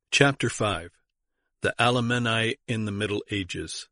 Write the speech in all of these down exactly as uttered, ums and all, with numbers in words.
Chapter five. The Alemanni in the Middle Ages.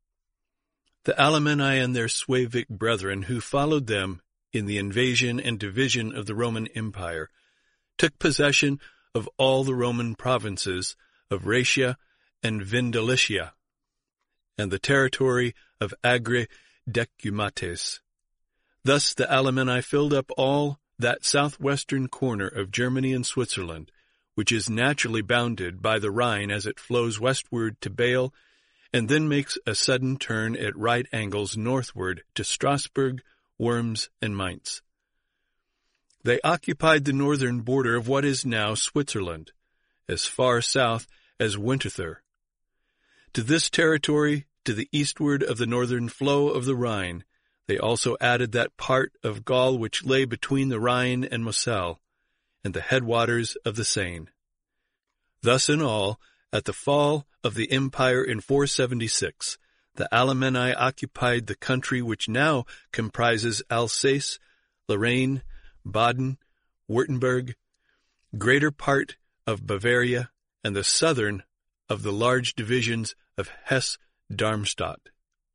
The Alemanni and their Suevic brethren who followed them in the invasion and division of the Roman Empire took possession of all the Roman provinces of Raetia and Vindelicia, and the territory of Agri Decumates. Thus the Alemanni filled up all that southwestern corner of Germany and Switzerland, which is naturally bounded by the Rhine as it flows westward to Bale, and then makes a sudden turn at right angles northward to Strasbourg, Worms, and Mainz. They occupied the northern border of what is now Switzerland, as far south as Winterthur. To this territory, to the eastward of the northern flow of the Rhine, they also added that part of Gaul which lay between the Rhine and Moselle, and the headwaters of the Seine. Thus in all, at the fall of the empire in four seventy-six, the Alemanni occupied the country which now comprises Alsace, Lorraine, Baden, Württemberg, greater part of Bavaria, and the southern of the large divisions of Hesse-Darmstadt.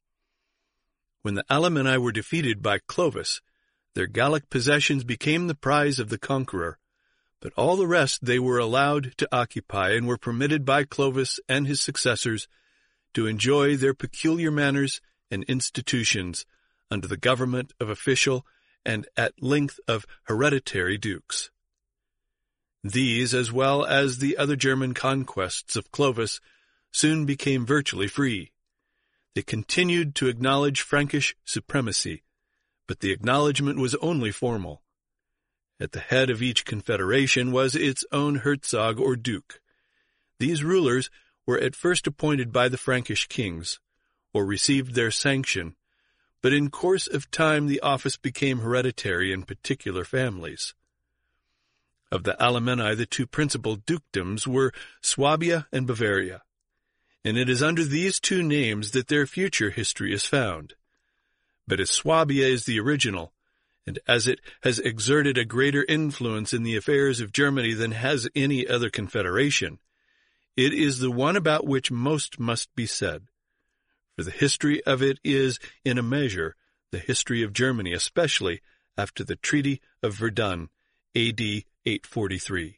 When the Alemanni were defeated by Clovis, their Gallic possessions became the prize of the conqueror, but all the rest they were allowed to occupy and were permitted by Clovis and his successors to enjoy their peculiar manners and institutions under the government of official and at length of hereditary dukes. These, as well as the other German conquests of Clovis, soon became virtually free. They continued to acknowledge Frankish supremacy, but the acknowledgment was only formal. At the head of each confederation was its own Herzog or Duke. These rulers were at first appointed by the Frankish kings, or received their sanction, but in course of time the office became hereditary in particular families. Of the Alemanni, the two principal dukedoms were Swabia and Bavaria, and it is under these two names that their future history is found. But as Swabia is the original, and as it has exerted a greater influence in the affairs of Germany than has any other confederation, it is the one about which most must be said. For the history of it is, in a measure, the history of Germany, especially after the Treaty of Verdun, A D eight forty-three.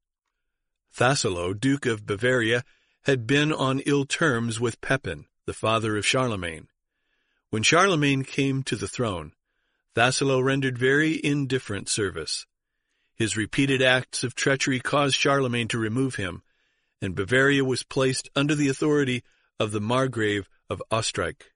Tassilo, Duke of Bavaria, had been on ill terms with Pepin, the father of Charlemagne. When Charlemagne came to the throne, Tassilo rendered very indifferent service. His repeated acts of treachery caused Charlemagne to remove him, and Bavaria was placed under the authority of the Margrave of Oesterreich.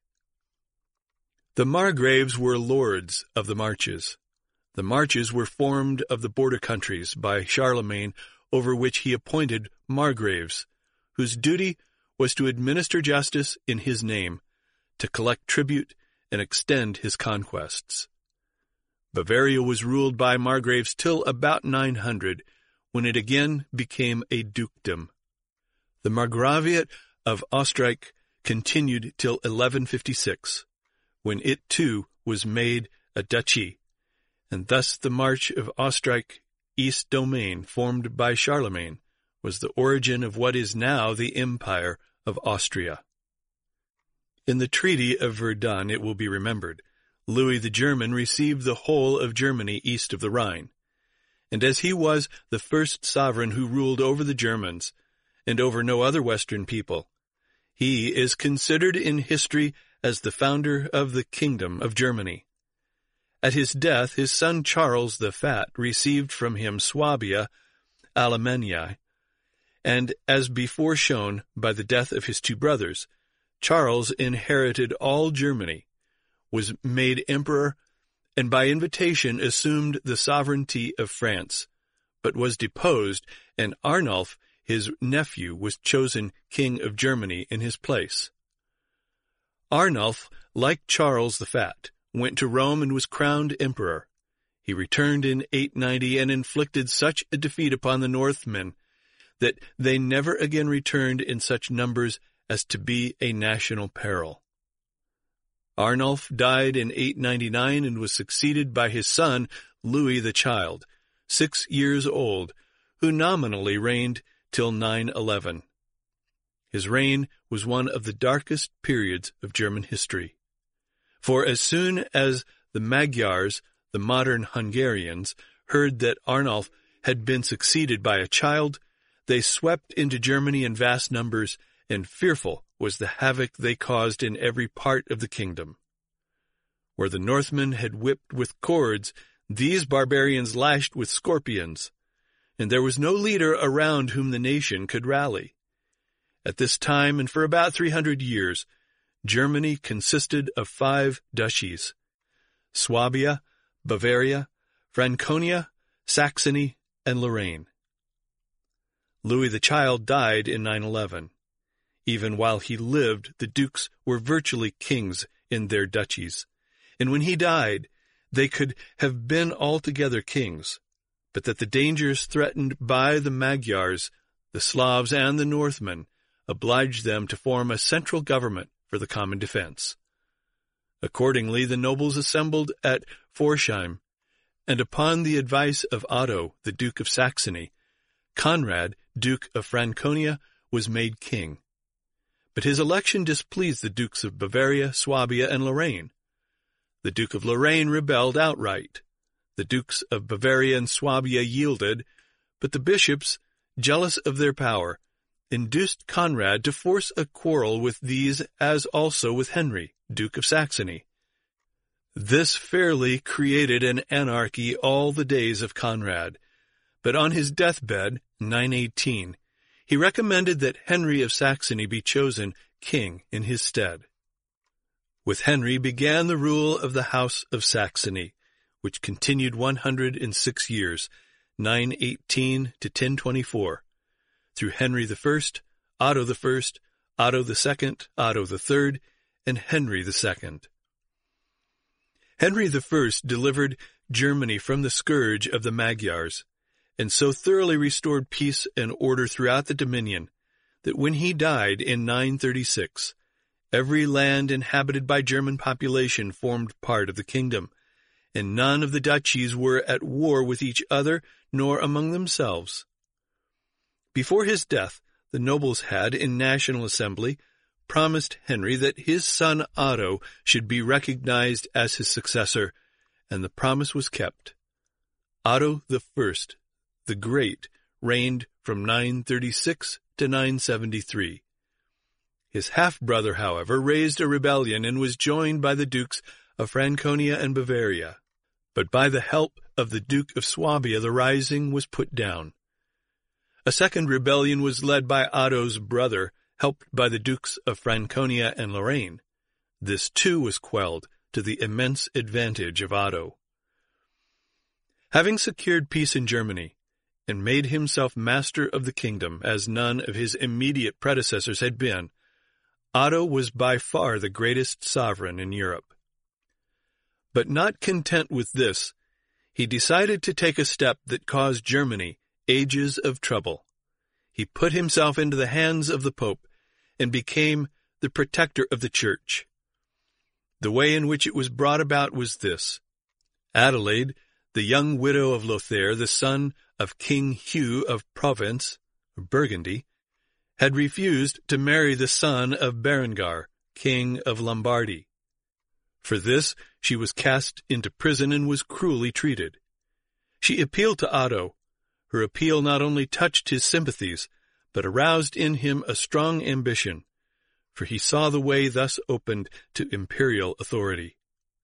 The Margraves were lords of the Marches. The Marches were formed of the border countries by Charlemagne, over which he appointed Margraves, whose duty was to administer justice in his name, to collect tribute, and extend his conquests. Bavaria was ruled by Margraves till about nine hundred, when it again became a dukedom. The Margraviate of Oesterreich continued till eleven fifty-six, when it too was made a duchy, and thus the March of Oesterreich, East Domain, formed by Charlemagne, was the origin of what is now the Empire of Austria. In the Treaty of Verdun, it will be remembered, Louis the German received the whole of Germany east of the Rhine, and as he was the first sovereign who ruled over the Germans, and over no other Western people, he is considered in history as the founder of the Kingdom of Germany. At his death, his son Charles the Fat received from him Swabia, Alemannia, and as before shown by the death of his two brothers, Charles inherited all Germany, was made emperor, and by invitation assumed the sovereignty of France, but was deposed, and Arnulf, his nephew, was chosen king of Germany in his place. Arnulf, like Charles the Fat, went to Rome and was crowned emperor. He returned in eight ninety and inflicted such a defeat upon the Northmen that they never again returned in such numbers as to be a national peril. Arnulf died in eight ninety-nine and was succeeded by his son, Louis the Child, six years old, who nominally reigned till nine eleven. His reign was one of the darkest periods of German history. For as soon as the Magyars, the modern Hungarians, heard that Arnulf had been succeeded by a child, they swept into Germany in vast numbers, and fearful was the havoc they caused in every part of the kingdom. Where the Northmen had whipped with cords, these barbarians lashed with scorpions, and there was no leader around whom the nation could rally. At this time, and for about three hundred years, Germany consisted of five duchies: Swabia, Bavaria, Franconia, Saxony, and Lorraine. Louis the Child died in nine eleven. Even while he lived, the dukes were virtually kings in their duchies, and when he died, they could have been altogether kings, but that the dangers threatened by the Magyars, the Slavs, and the Northmen obliged them to form a central government for the common defense. Accordingly, the nobles assembled at Pforzheim, and upon the advice of Otto, the Duke of Saxony, Conrad, Duke of Franconia, was made king. But his election displeased the dukes of Bavaria, Swabia, and Lorraine. The Duke of Lorraine rebelled outright. The dukes of Bavaria and Swabia yielded, but the bishops, jealous of their power, induced Conrad to force a quarrel with these as also with Henry, Duke of Saxony. This fairly created an anarchy all the days of Conrad, but on his deathbed, nine eighteen, he recommended that Henry of Saxony be chosen king in his stead. With Henry began the rule of the House of Saxony, which continued one hundred six years, nine eighteen to ten twenty-four, through Henry the First, Otto the First, Otto the Second, Otto the Third, and Henry the Second. Henry the First delivered Germany from the scourge of the Magyars, and so thoroughly restored peace and order throughout the dominion that when he died in nine thirty-six, every land inhabited by German population formed part of the kingdom, and none of the duchies were at war with each other nor among themselves. Before his death, the nobles had, in National Assembly, promised Henry that his son Otto should be recognized as his successor, and the promise was kept. Otto the First, the Great, reigned from nine thirty-six to nine seventy-three. His half-brother, however, raised a rebellion and was joined by the dukes of Franconia and Bavaria. But by the help of the Duke of Swabia, the rising was put down. A second rebellion was led by Otto's brother, helped by the dukes of Franconia and Lorraine. This too was quelled, to the immense advantage of Otto. Having secured peace in Germany, and made himself master of the kingdom, as none of his immediate predecessors had been, Otto was by far the greatest sovereign in Europe. But not content with this, he decided to take a step that caused Germany ages of trouble. He put himself into the hands of the Pope and became the protector of the Church. The way in which it was brought about was this. Adelaide, the young widow of Lothair, the son of King Hugh of Provence, Burgundy, had refused to marry the son of Berengar, king of Lombardy. For this, she was cast into prison and was cruelly treated. She appealed to Otto. Her appeal not only touched his sympathies, but aroused in him a strong ambition, for he saw the way thus opened to imperial authority.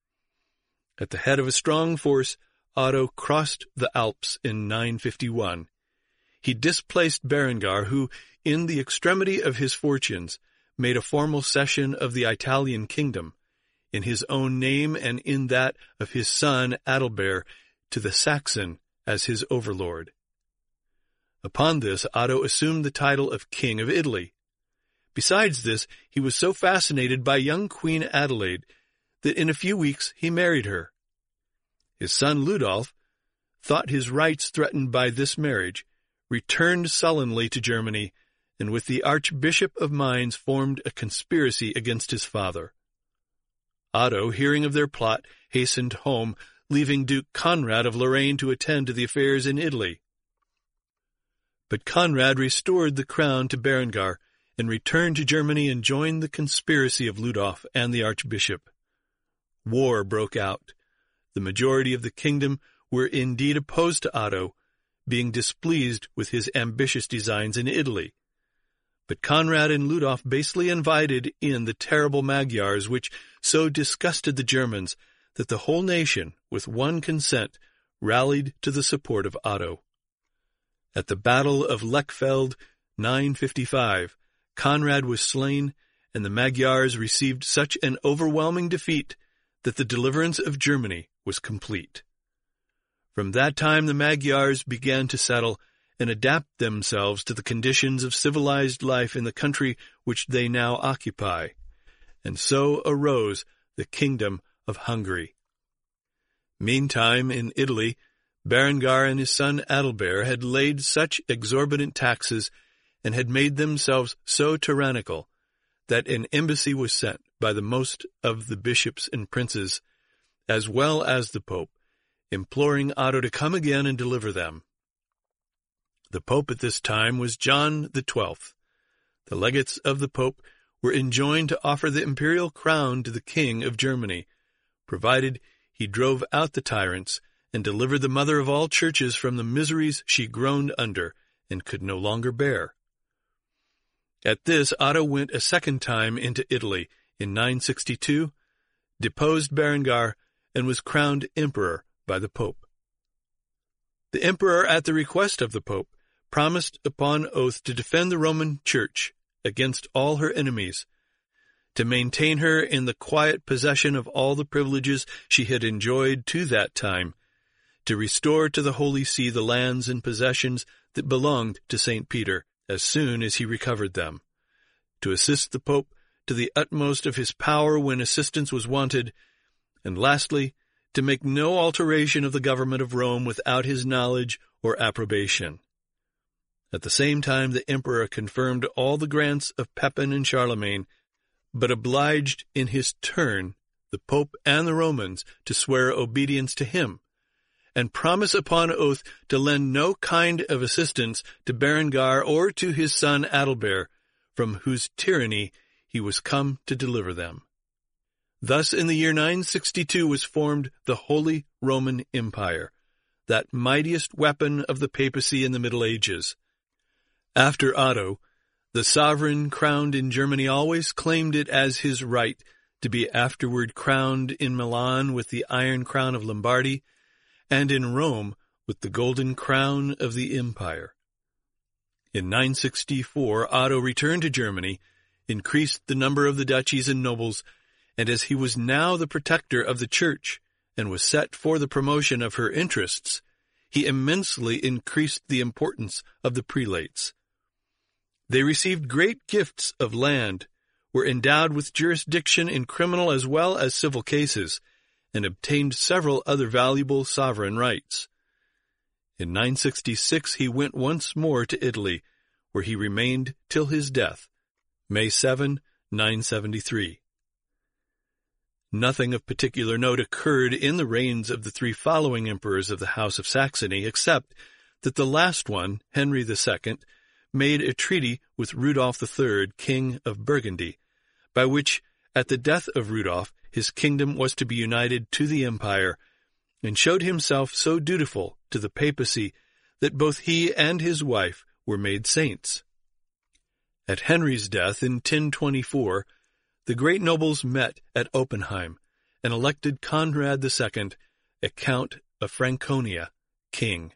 At the head of a strong force, Otto crossed the Alps in nine fifty-one. He displaced Berengar, who, in the extremity of his fortunes, made a formal cession of the Italian kingdom, in his own name and in that of his son Adalbert, to the Saxon as his overlord. Upon this, Otto assumed the title of King of Italy. Besides this, he was so fascinated by young Queen Adelaide that in a few weeks he married her. His son Ludolf thought his rights threatened by this marriage, returned sullenly to Germany, and with the Archbishop of Mainz formed a conspiracy against his father. Otto, hearing of their plot, hastened home, leaving Duke Conrad of Lorraine to attend to the affairs in Italy. But Conrad restored the crown to Berengar and returned to Germany and joined the conspiracy of Ludolf and the archbishop. War broke out. The majority of the kingdom were indeed opposed to Otto, being displeased with his ambitious designs in Italy. But Conrad and Ludolf basely invited in the terrible Magyars, which so disgusted the Germans that the whole nation, with one consent, rallied to the support of Otto. At the Battle of Lechfeld, nine fifty-five, Conrad was slain, and the Magyars received such an overwhelming defeat that the deliverance of Germany was complete. From that time the Magyars began to settle and adapt themselves to the conditions of civilized life in the country which they now occupy, and so arose the Kingdom of Hungary. Meantime, in Italy, Berengar and his son Adalbert had laid such exorbitant taxes and had made themselves so tyrannical that an embassy was sent by the most of the bishops and princes, as well as the Pope, imploring Otto to come again and deliver them. The Pope at this time was John the Twelfth. The legates of the Pope were enjoined to offer the imperial crown to the King of Germany, provided he drove out the tyrants and delivered the mother of all churches from the miseries she groaned under and could no longer bear. At this Otto went a second time into Italy in nine sixty-two, deposed Berengar, and was crowned emperor by the Pope. The emperor, at the request of the Pope, promised upon oath to defend the Roman Church against all her enemies, to maintain her in the quiet possession of all the privileges she had enjoyed to that time, to restore to the Holy See the lands and possessions that belonged to Saint Peter as soon as he recovered them, to assist the Pope to the utmost of his power when assistance was wanted, and lastly, to make no alteration of the government of Rome without his knowledge or approbation. At the same time the emperor confirmed all the grants of Pepin and Charlemagne, but obliged in his turn the Pope and the Romans to swear obedience to him, and promise upon oath to lend no kind of assistance to Berengar or to his son Adalbert, from whose tyranny he was come to deliver them. Thus in the year nine sixty-two was formed the Holy Roman Empire, that mightiest weapon of the papacy in the Middle Ages. After Otto, the sovereign crowned in Germany always claimed it as his right to be afterward crowned in Milan with the iron crown of Lombardy, and in Rome with the golden crown of the empire. In nine sixty-four, Otto returned to Germany, increased the number of the duchies and nobles, and as he was now the protector of the Church, and was set for the promotion of her interests, he immensely increased the importance of the prelates. They received great gifts of land, were endowed with jurisdiction in criminal as well as civil cases, and obtained several other valuable sovereign rights. In nine sixty-six he went once more to Italy, where he remained till his death, May seventh, nine seventy-three. Nothing of particular note occurred in the reigns of the three following emperors of the House of Saxony, except that the last one, Henry the Second, made a treaty with Rudolf the Third, King of Burgundy, by which, at the death of Rudolf, his kingdom was to be united to the empire, and showed himself so dutiful to the papacy that both he and his wife were made saints. At Henry's death in ten twenty-four, the great nobles met at Oppenheim and elected Conrad the Second, a Count of Franconia, king.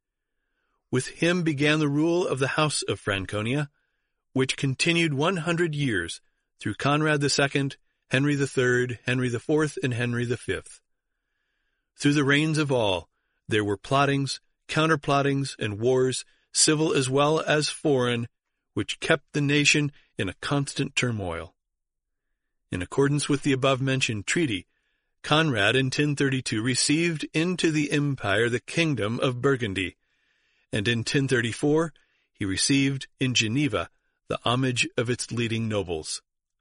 With him began the rule of the House of Franconia, which continued one hundred years through Conrad the Second, Henry the Third, Henry the Fourth, and Henry the Fifth. Through the reigns of all, there were plottings, counterplottings, and wars, civil as well as foreign, which kept the nation in a constant turmoil. In accordance with the above-mentioned treaty, Conrad in ten thirty-two received into the empire the kingdom of Burgundy, and in ten thirty-four he received in Geneva the homage of its leading nobles.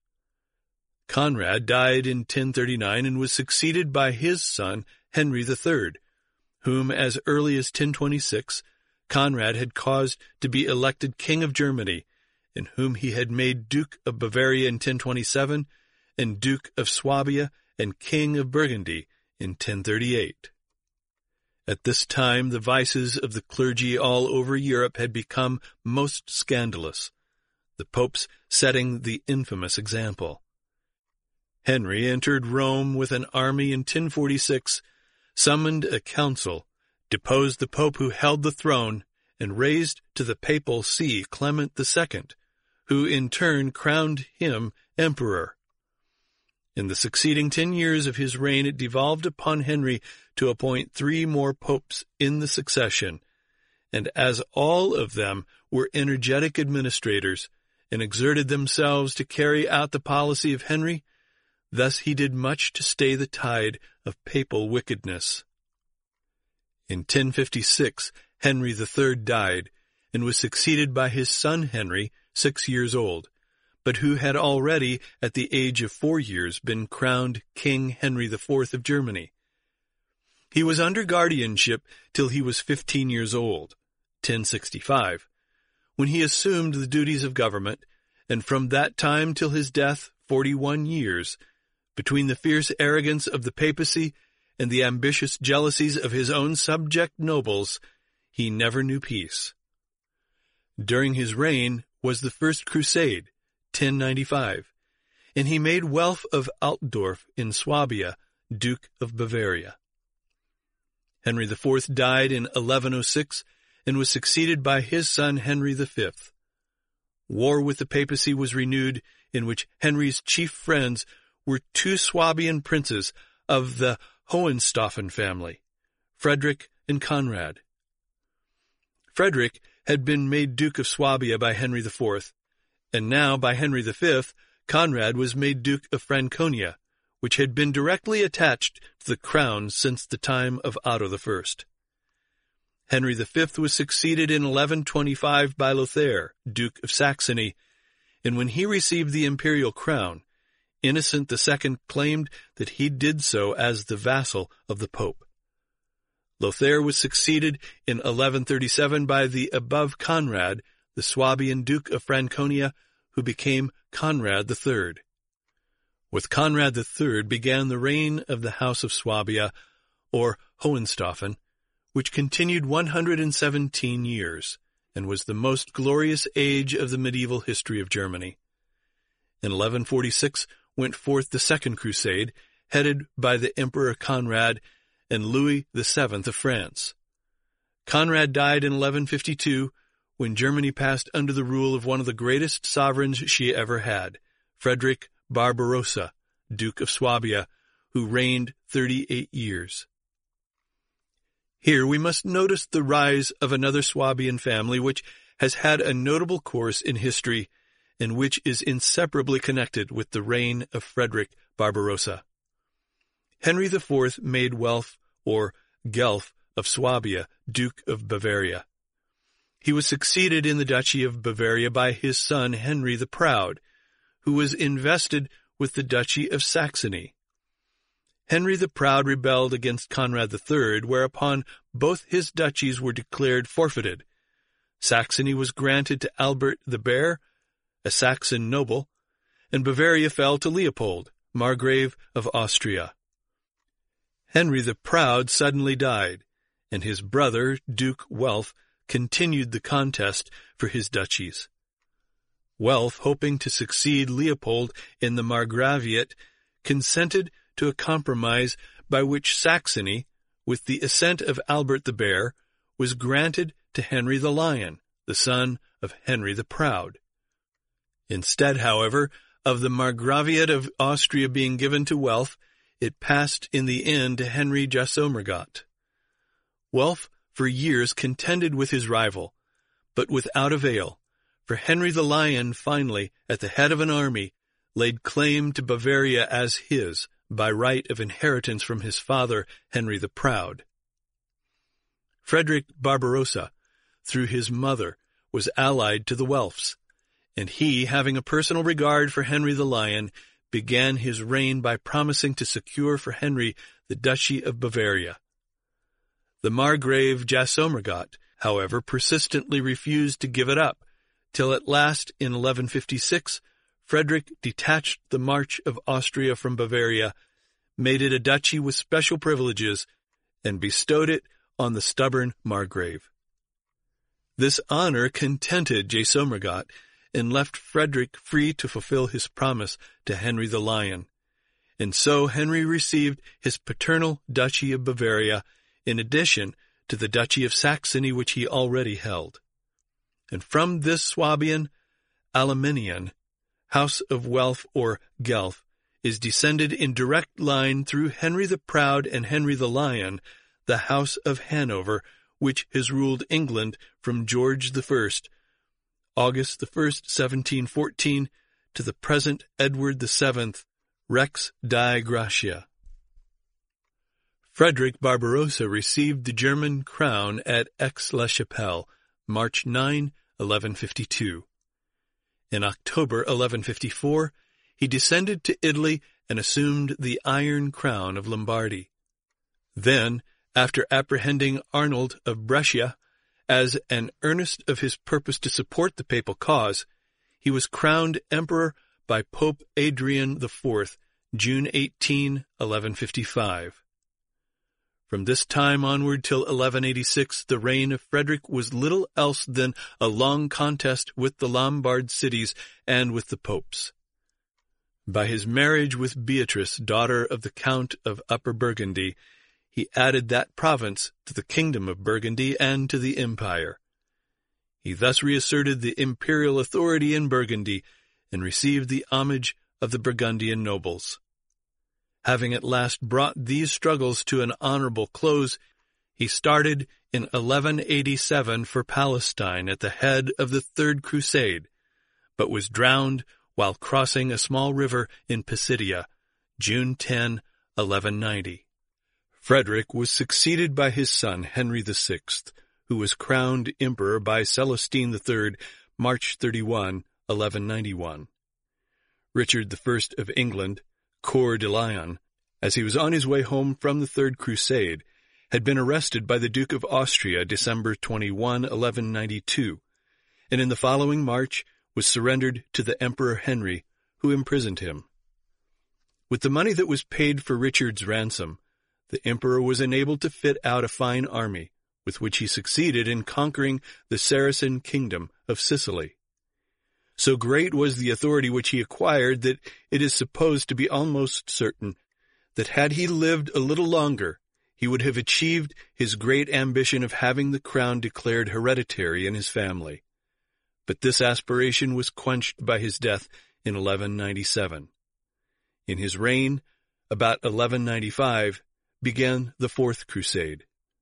Conrad died in ten thirty-nine and was succeeded by his son Henry the Third, whom as early as ten twenty-six Conrad had caused to be elected King of Germany, and whom he had made Duke of Bavaria in ten twenty-seven, and Duke of Swabia and King of Burgundy in ten thirty-eight. At this time, the vices of the clergy all over Europe had become most scandalous, the popes setting the infamous example. Henry entered Rome with an army in ten forty-six, summoned a council, deposed the pope who held the throne, and raised to the papal see Clement the Second, who in turn crowned him emperor. In the succeeding ten years of his reign, it devolved upon Henry to appoint three more popes in the succession, and as all of them were energetic administrators and exerted themselves to carry out the policy of Henry, thus he did much to stay the tide of papal wickedness. In ten fifty-six, Henry the Third died, and was succeeded by his son Henry, six years old, but who had already, at the age of four years, been crowned King Henry the Fourth of Germany. He was under guardianship till he was fifteen years old, ten sixty-five, when he assumed the duties of government, and from that time till his death, forty-one years, between the fierce arrogance of the papacy and the ambitious jealousies of his own subject nobles, he never knew peace. During his reign was the First Crusade, ten ninety-five, and he made Welf of Altdorf in Swabia, Duke of Bavaria. Henry the Fourth died in eleven oh six and was succeeded by his son Henry the Fifth. War with the papacy was renewed, in which Henry's chief friends were two Swabian princes of the Hohenstaufen family, Frederick and Conrad. Frederick had been made Duke of Swabia by Henry the Fourth, and now by Henry the Fifth, Conrad was made Duke of Franconia, which had been directly attached to the crown since the time of Otto the First. Henry the Fifth was succeeded in eleven twenty-five by Lothair, Duke of Saxony, and when he received the imperial crown, Innocent the Second claimed that he did so as the vassal of the Pope. Lothair was succeeded in eleven thirty-seven by the above Conrad, the Swabian Duke of Franconia, who became Conrad the Third. With Conrad the Third began the reign of the House of Swabia, or Hohenstaufen, which continued one hundred seventeen years, and was the most glorious age of the medieval history of Germany. In eleven forty-six went forth the Second Crusade, headed by the Emperor Conrad and Louis the Seventh of France. Conrad died in eleven fifty-two, when Germany passed under the rule of one of the greatest sovereigns she ever had, Frederick Barbarossa, Duke of Swabia, who reigned thirty-eight years. Here we must notice the rise of another Swabian family which has had a notable course in history and which is inseparably connected with the reign of Frederick Barbarossa. Henry the Fourth made Welf, or Gelf, of Swabia, Duke of Bavaria. He was succeeded in the Duchy of Bavaria by his son Henry the Proud, who was invested with the Duchy of Saxony. Henry the Proud rebelled against Conrad the Third, whereupon both his duchies were declared forfeited. Saxony was granted to Albert the Bear, a Saxon noble, and Bavaria fell to Leopold, Margrave of Austria. Henry the Proud suddenly died, and his brother, Duke Welf, continued the contest for his duchies. Welf, hoping to succeed Leopold in the Margraviate, consented to a compromise by which Saxony, with the assent of Albert the Bear, was granted to Henry the Lion, the son of Henry the Proud. Instead, however, of the Margraviate of Austria being given to Welf, it passed in the end to Henry Jasomergott. Welf for years contended with his rival, but without avail, for Henry the Lion finally, at the head of an army, laid claim to Bavaria as his, by right of inheritance from his father, Henry the Proud. Frederick Barbarossa, through his mother, was allied to the Welfs, and he, having a personal regard for Henry the Lion, began his reign by promising to secure for Henry the Duchy of Bavaria. The Margrave Jasomergott, however, persistently refused to give it up, till at last, in eleven fifty-six, Frederick detached the March of Austria from Bavaria, made it a duchy with special privileges, and bestowed it on the stubborn Margrave. This honor contented Jasomergott, and left Frederick free to fulfill his promise to Henry the Lion. And so Henry received his paternal Duchy of Bavaria, in addition to the Duchy of Saxony which he already held. And from this Swabian, Alemannian, House of Welf or Guelph, is descended in direct line through Henry the Proud and Henry the Lion, the House of Hanover, which has ruled England from George the First, August the First, seventeen fourteen, to the present Edward the Seventh, Rex die Gratia. Frederick Barbarossa received the German crown at Aix-la-Chapelle, March ninth, eleven fifty-two. In October eleven fifty-four, he descended to Italy and assumed the Iron Crown of Lombardy. Then, after apprehending Arnold of Brescia, as an earnest of his purpose to support the papal cause, he was crowned emperor by Pope Adrian the Fourth, June eighteenth, eleven fifty-five. From this time onward till eleven eighty-six, the reign of Frederick was little else than a long contest with the Lombard cities and with the popes. By his marriage with Beatrice, daughter of the Count of Upper Burgundy, he added that province to the kingdom of Burgundy and to the empire. He thus reasserted the imperial authority in Burgundy and received the homage of the Burgundian nobles. Having at last brought these struggles to an honorable close, he started in eleven eighty-seven for Palestine at the head of the Third Crusade, but was drowned while crossing a small river in Pisidia, June tenth, eleven ninety. Frederick was succeeded by his son Henry the Sixth, who was crowned emperor by Celestine the Third, March thirty-first, eleven ninety-one. Richard the First of England, Coeur de Lion, as he was on his way home from the Third Crusade, had been arrested by the Duke of Austria December twenty-first, eleven ninety-two, and in the following March was surrendered to the Emperor Henry, who imprisoned him. With the money that was paid for Richard's ransom, the emperor was enabled to fit out a fine army, with which he succeeded in conquering the Saracen kingdom of Sicily. So great was the authority which he acquired that it is supposed to be almost certain that had he lived a little longer, he would have achieved his great ambition of having the crown declared hereditary in his family. But this aspiration was quenched by his death in eleven ninety-seven. In his reign, about eleven ninety-five, began the Fourth Crusade.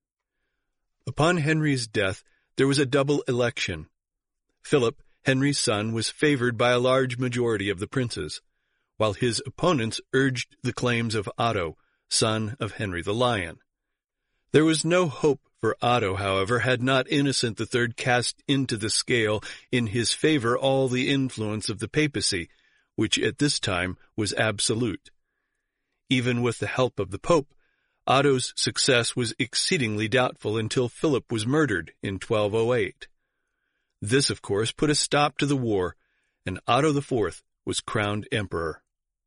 Upon Henry's death, there was a double election. Philip, Henry's son, was favored by a large majority of the princes, while his opponents urged the claims of Otto, son of Henry the Lion. There was no hope for Otto, however, had not Innocent the Third cast into the scale in his favor all the influence of the papacy, which at this time was absolute. Even with the help of the Pope, Otto's success was exceedingly doubtful until Philip was murdered in twelve oh eight. This, of course, put a stop to the war, and Otto the Fourth was crowned emperor.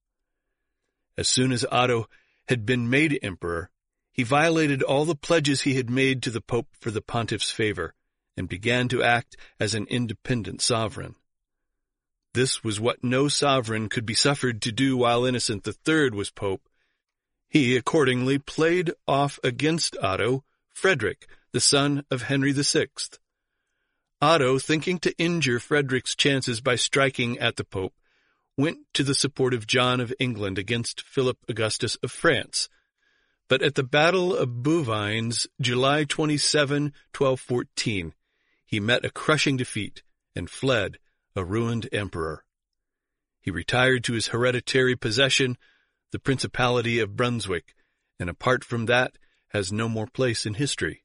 As soon as Otto had been made emperor, he violated all the pledges he had made to the Pope for the pontiff's favor, and began to act as an independent sovereign. This was what no sovereign could be suffered to do while Innocent the Third was Pope. He accordingly played off against Otto Frederick, the son of Henry the Sixth. Otto, thinking to injure Frederick's chances by striking at the Pope, went to the support of John of England against Philip Augustus of France. But at the Battle of Bouvines, July twenty-seventh, twelve fourteen, he met a crushing defeat and fled, a ruined emperor. He retired to his hereditary possession, the Principality of Brunswick, and apart from that, has no more place in history.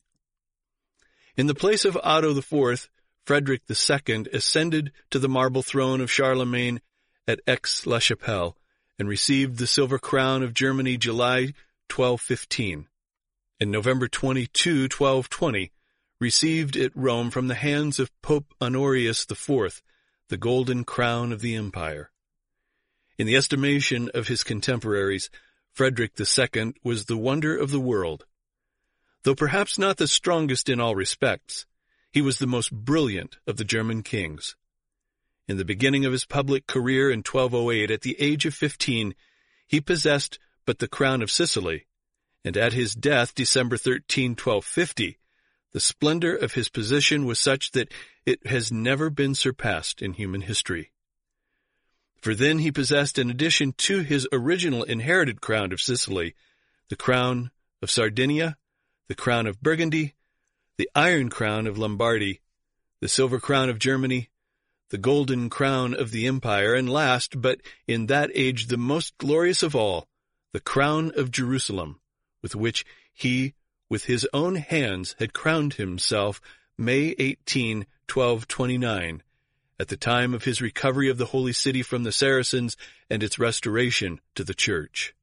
In the place of Otto the Fourth, Frederick the Second ascended to the marble throne of Charlemagne at Aix-la-Chapelle, and received the silver crown of Germany July twelve fifteen, and November twenty-second, twelve twenty, received at Rome from the hands of Pope Honorius the Fourth the golden crown of the empire. In the estimation of his contemporaries, Frederick the Second was the wonder of the world. Though perhaps not the strongest in all respects, he was the most brilliant of the German kings. In the beginning of his public career in twelve oh eight, at the age of fifteen, he possessed but the crown of Sicily, and at his death, December thirteenth, twelve fifty, the splendor of his position was such that it has never been surpassed in human history. For then he possessed, in addition to his original inherited crown of Sicily, the crown of Sardinia, the crown of Burgundy, the iron crown of Lombardy, the silver crown of Germany, the golden crown of the empire, and last, but in that age the most glorious of all, the crown of Jerusalem, with which he, with his own hands, had crowned himself May eighteenth, twelve twenty-nine, at the time of his recovery of the Holy City from the Saracens and its restoration to the Church.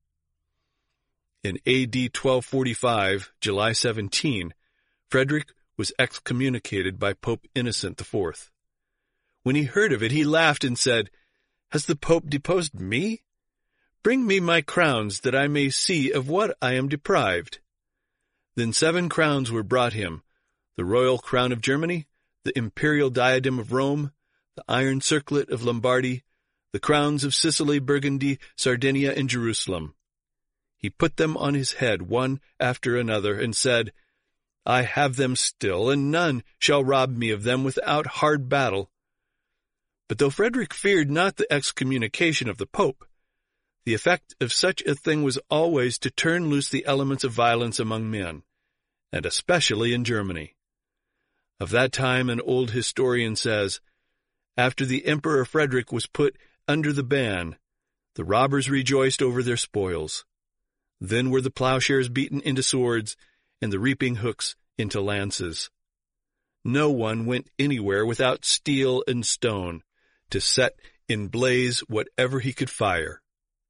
In A D twelve forty-five, July seventeenth, Frederick was excommunicated by Pope Innocent the Fourth. When he heard of it, he laughed and said, "Has the Pope deposed me? Bring me my crowns, that I may see of what I am deprived." Then seven crowns were brought him, the royal crown of Germany, the imperial diadem of Rome, the iron circlet of Lombardy, the crowns of Sicily, Burgundy, Sardinia, and Jerusalem. He put them on his head one after another, and said, "I have them still, and none shall rob me of them without hard battle." But though Frederick feared not the excommunication of the Pope, the effect of such a thing was always to turn loose the elements of violence among men, and especially in Germany. Of that time an old historian says, "After the Emperor Frederick was put under the ban, the robbers rejoiced over their spoils. Then were the plowshares beaten into swords, and the reaping hooks into lances. No one went anywhere without steel and stone, to set in blaze whatever he could fire."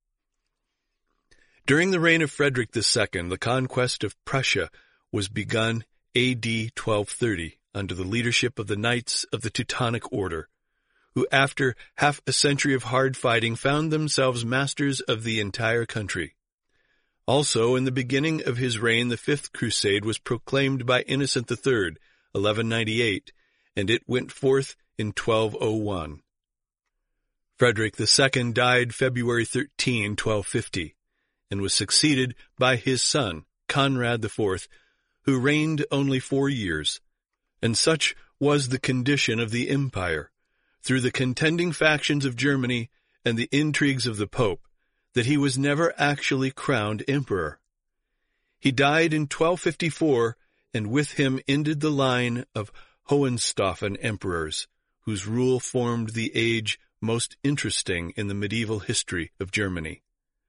During the reign of Frederick the Second, the conquest of Prussia was begun A D twelve thirty under the leadership of the Knights of the Teutonic Order, who after half a century of hard fighting found themselves masters of the entire country. Also, in the beginning of his reign, the Fifth Crusade was proclaimed by Innocent the Third, eleven ninety-eight, and it went forth in twelve oh one. Frederick the Second died February thirteenth, twelve fifty, and was succeeded by his son, Conrad the Fourth, who reigned only four years. And such was the condition of the empire, through the contending factions of Germany and the intrigues of the Pope, that he was never actually crowned emperor. He died in twelve fifty-four, and with him ended the line of Hohenstaufen emperors, whose rule formed the age most interesting in the medieval history of Germany.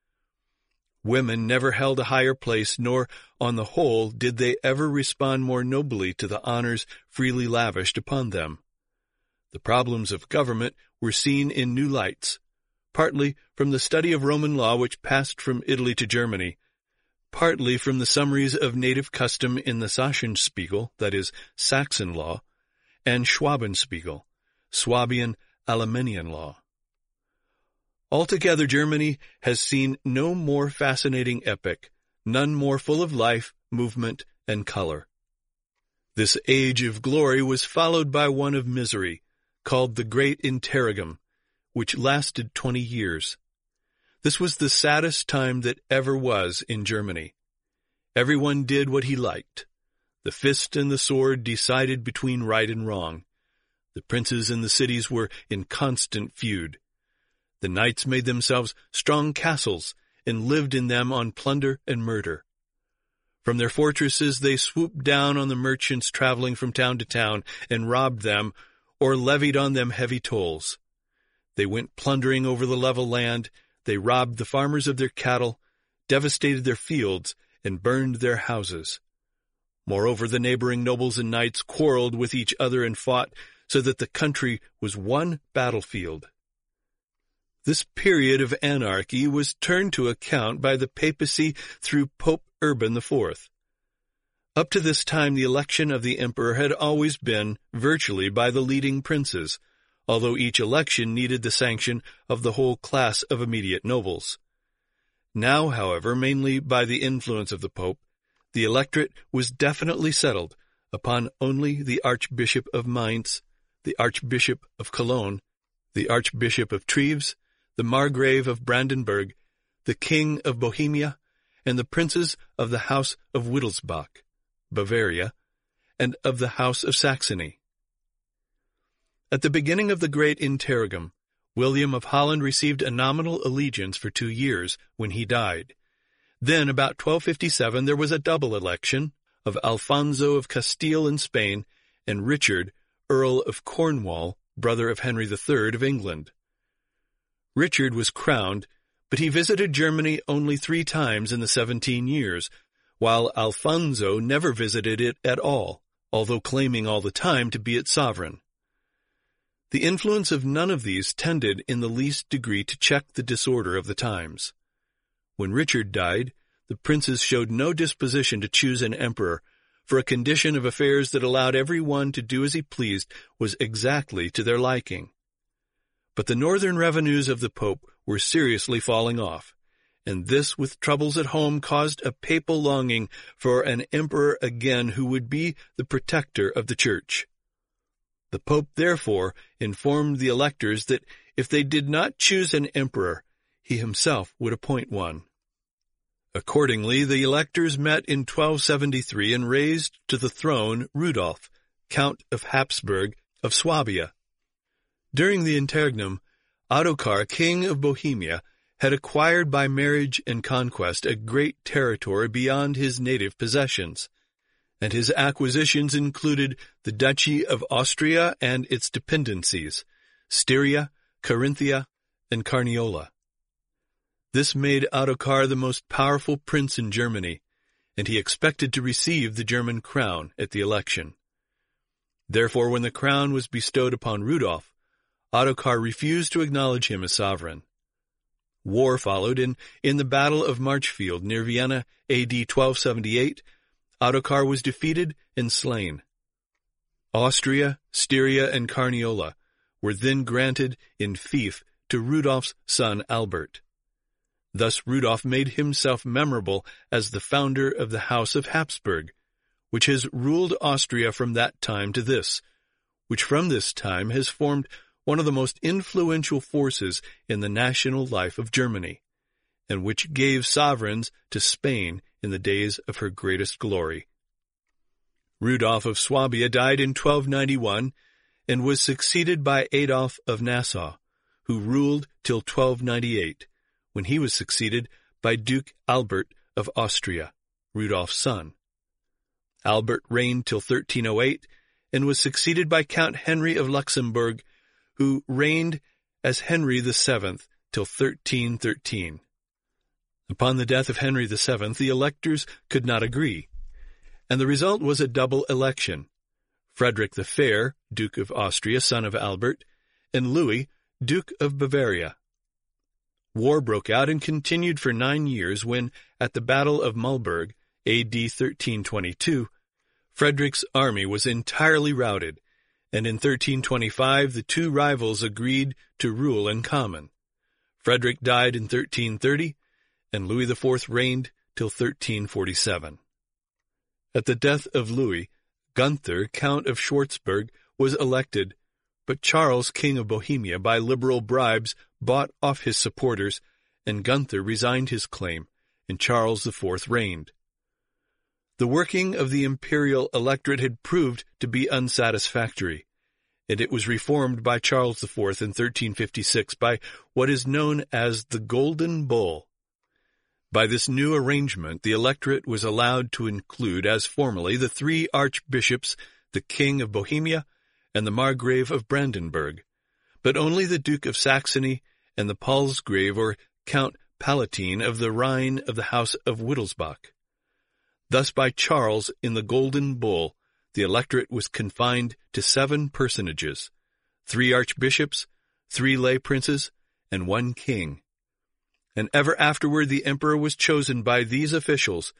Women never held a higher place, nor, on the whole, did they ever respond more nobly to the honors freely lavished upon them. The problems of government were seen in new lights, partly from the study of Roman law which passed from Italy to Germany, partly from the summaries of native custom in the Sachsenspiegel, that is, Saxon law, and Schwabenspiegel, Swabian Alemannian law. Altogether, Germany has seen no more fascinating epoch, none more full of life, movement, and color. This age of glory was followed by one of misery, called the Great Interregnum, which lasted twenty years. This was the saddest time that ever was in Germany. Everyone did what he liked. The fist and the sword decided between right and wrong. The princes in the cities were in constant feud. The knights made themselves strong castles and lived in them on plunder and murder. From their fortresses they swooped down on the merchants traveling from town to town and robbed them or levied on them heavy tolls. They went plundering over the level land, they robbed the farmers of their cattle, devastated their fields, and burned their houses. Moreover, the neighboring nobles and knights quarreled with each other and fought, so that the country was one battlefield. This period of anarchy was turned to account by the papacy through Pope Urban the Fourth. Up to this time, the election of the emperor had always been virtually by the leading princes, although each election needed the sanction of the whole class of immediate nobles. Now, however, mainly by the influence of the Pope, the electorate was definitely settled upon only the Archbishop of Mainz, the Archbishop of Cologne, the Archbishop of Treves, the Margrave of Brandenburg, the King of Bohemia, and the princes of the House of Wittelsbach, Bavaria, and of the House of Saxony. At the beginning of the Great Interregnum, William of Holland received a nominal allegiance for two years when he died. Then, about twelve fifty-seven, there was a double election of Alfonso of Castile and Spain and Richard, Earl of Cornwall, brother of Henry the Third of England. Richard was crowned, but he visited Germany only three times in the seventeen years, while Alfonso never visited it at all, although claiming all the time to be its sovereign. The influence of none of these tended in the least degree to check the disorder of the times. When Richard died, the princes showed no disposition to choose an emperor, for a condition of affairs that allowed every one to do as he pleased was exactly to their liking. But the northern revenues of the Pope were seriously falling off, and this with troubles at home caused a papal longing for an emperor again who would be the protector of the Church. The Pope therefore informed the electors that if they did not choose an emperor, he himself would appoint one. Accordingly, the electors met in twelve seventy-three and raised to the throne Rudolf, Count of Habsburg of Swabia. During the interregnum, Ottokar, King of Bohemia, had acquired by marriage and conquest a great territory beyond his native possessions, and his acquisitions included the Duchy of Austria and its dependencies, Styria, Carinthia, and Carniola. This made Ottokar the most powerful prince in Germany, and he expected to receive the German crown at the election. Therefore, when the crown was bestowed upon Rudolf, Ottokar refused to acknowledge him as sovereign. War followed, and in the Battle of Marchfield near Vienna, A D twelve seventy-eight, Ottokar was defeated and slain. Austria, Styria, and Carniola were then granted in fief to Rudolf's son Albert. Thus Rudolf made himself memorable as the founder of the House of Habsburg, which has ruled Austria from that time to this, which from this time has formed one of the most influential forces in the national life of Germany, and which gave sovereigns to Spain in the days of her greatest glory. Rudolf of Swabia died in twelve ninety-one and was succeeded by Adolf of Nassau, who ruled till twelve ninety-eight, when he was succeeded by Duke Albert of Austria, Rudolf's son. Albert reigned till thirteen oh eight and was succeeded by Count Henry of Luxembourg, who reigned as Henry the Seventh till thirteen thirteen. Upon the death of Henry the Seventh, the electors could not agree, and the result was a double election. Frederick the Fair, Duke of Austria, son of Albert, and Louis, Duke of Bavaria. War broke out and continued for nine years when, at the Battle of Mulberg, A D thirteen twenty-two, Frederick's army was entirely routed, and in thirteen twenty-five the two rivals agreed to rule in common. Frederick died in thirteen thirty, and Louis the Fourth reigned till thirteen forty-seven. At the death of Louis, Gunther, Count of Schwarzburg, was elected, but Charles, King of Bohemia, by liberal bribes bought off his supporters, and Gunther resigned his claim, and Charles the Fourth reigned. The working of the imperial electorate had proved to be unsatisfactory, and it was reformed by Charles the Fourth in thirteen fifty-six by what is known as the Golden Bull. By this new arrangement, the electorate was allowed to include, as formerly, the three archbishops, the King of Bohemia, and the Margrave of Brandenburg, but only the Duke of Saxony and the Palsgrave or Count Palatine of the Rhine of the House of Wittelsbach. Thus by Charles, in the Golden Bull, the electorate was confined to seven personages, three archbishops, three lay princes, and one king. And ever afterward the emperor was chosen by these officials,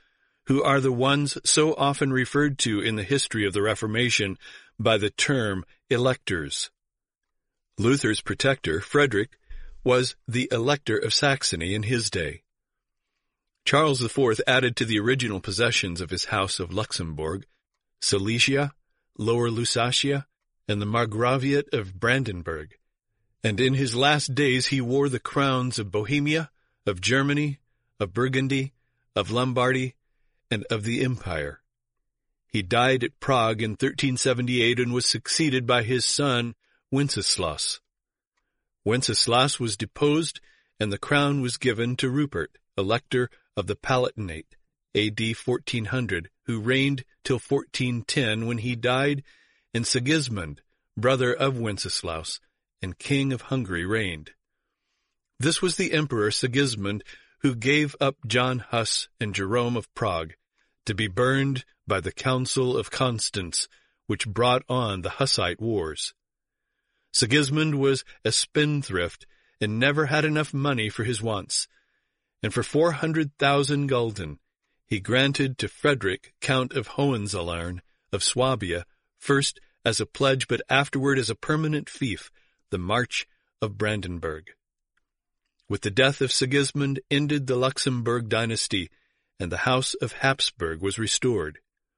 who are the ones so often referred to in the history of the Reformation by the term electors. Luther's protector, Frederick, was the Elector of Saxony in his day. Charles the Fourth added to the original possessions of his House of Luxembourg Silesia, Lower Lusatia, and the Margraviate of Brandenburg, and in his last days he wore the crowns of Bohemia, of Germany, of Burgundy, of Lombardy, and of the Empire. He died at Prague in thirteen seventy-eight and was succeeded by his son Wenceslaus. Wenceslaus was deposed, and the crown was given to Rupert, Elector of the Palatinate, A D fourteen hundred, who reigned till fourteen ten, when he died, and Sigismund, brother of Wenceslaus, and King of Hungary, reigned. This was the Emperor Sigismund who gave up John Huss and Jerome of Prague to be burned by the Council of Constance, which brought on the Hussite Wars. Sigismund was a spendthrift and never had enough money for his wants, and for four hundred thousand gulden he granted to Frederick, Count of Hohenzollern of Swabia, first as a pledge but afterward as a permanent fief, the March of Brandenburg. With the death of Sigismund ended the Luxembourg dynasty, and the House of Habsburg was restored.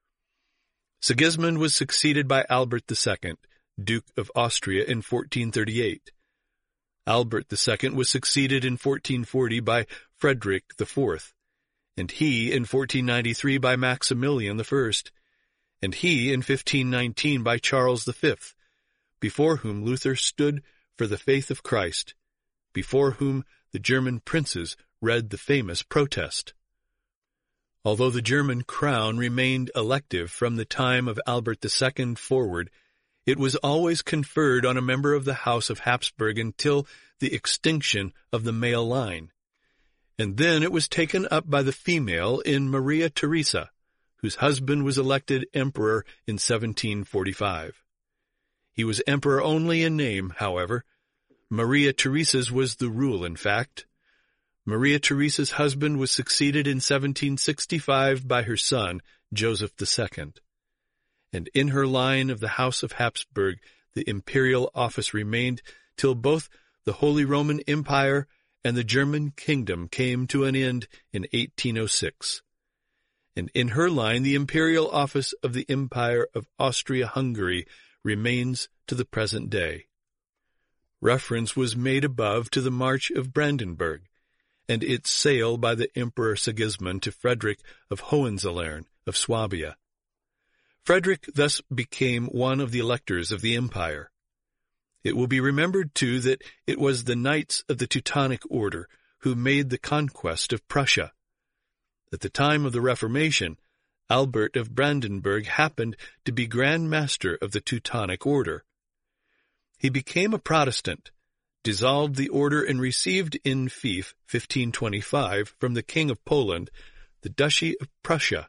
Sigismund was succeeded by Albert the Second, Duke of Austria, in fourteen thirty-eight. Albert the Second was succeeded in fourteen forty by Frederick the Fourth, and he in fourteen ninety-three by Maximilian the First, and he in fifteen nineteen by Charles the Fifth, before whom Luther stood for the faith of Christ, before whom the German princes read the famous protest. Although the German crown remained elective from the time of Albert the Second forward, it was always conferred on a member of the House of Habsburg until the extinction of the male line, and then it was taken up by the female in Maria Theresa, whose husband was elected emperor in seventeen forty-five. He was emperor only in name, however. Maria Theresa's was the rule, in fact. Maria Theresa's husband was succeeded in seventeen sixty-five by her son, Joseph the Second. And in her line of the House of Habsburg the imperial office remained till both the Holy Roman Empire and the German kingdom came to an end in eighteen oh six. And in her line the imperial office of the Empire of Austria-Hungary remains to the present day. Reference was made above to the March of Brandenburg, and its sale by the Emperor Sigismund to Frederick of Hohenzollern of Swabia. Frederick thus became one of the electors of the empire. It will be remembered, too, that it was the Knights of the Teutonic Order who made the conquest of Prussia. At the time of the Reformation, Albert of Brandenburg happened to be Grand Master of the Teutonic Order. He became a Protestant, dissolved the order, and received in fief fifteen twenty-five from the King of Poland the Duchy of Prussia.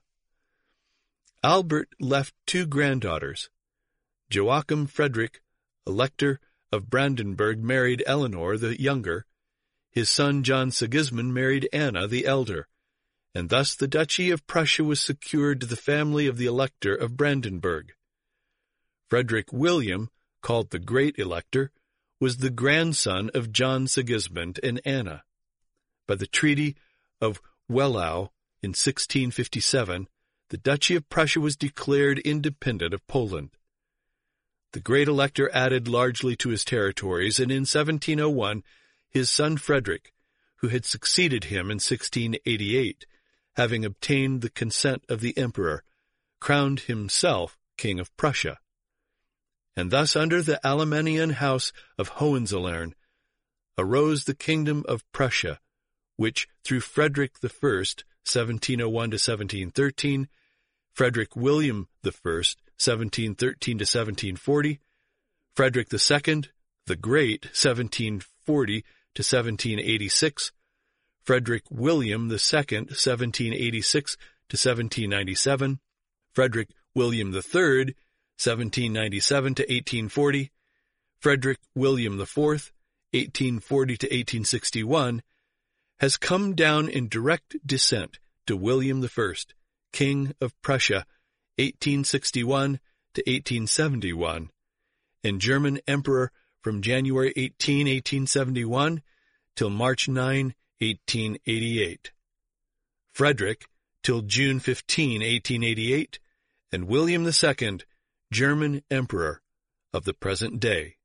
Albert left two granddaughters. Joachim Frederick, Elector of Brandenburg, married Eleanor the younger. His son John Sigismund married Anna the elder, and thus the Duchy of Prussia was secured to the family of the Elector of Brandenburg. Frederick William, called the Great Elector, was the grandson of John Sigismund and Anna. By the Treaty of Wehlau in sixteen fifty-seven, the Duchy of Prussia was declared independent of Poland. The Great Elector added largely to his territories, and in seventeen oh one his son Frederick, who had succeeded him in sixteen eighty-eight, having obtained the consent of the emperor, crowned himself King of Prussia. And thus under the Alemannian house of Hohenzollern arose the kingdom of Prussia, which through Frederick the First, seventeen oh one to seventeen thirteen, Frederick William the First, seventeen thirteen to seventeen forty, Frederick the Second, the Great, seventeen forty to seventeen eighty-six, Frederick William the Second, seventeen eighty-six to seventeen ninety-seven, Frederick William the Third, seventeen ninety-seven to eighteen forty, Frederick William the Fourth, eighteen forty to eighteen sixty-one, has come down in direct descent to William the First, King of Prussia, eighteen sixty-one to eighteen seventy-one, and German Emperor from January eighteenth, eighteen seventy-one, till March ninth, eighteen eighty-eight. Frederick, till June fifteenth, eighteen eighty-eight, and William the Second, German Emperor of the present day.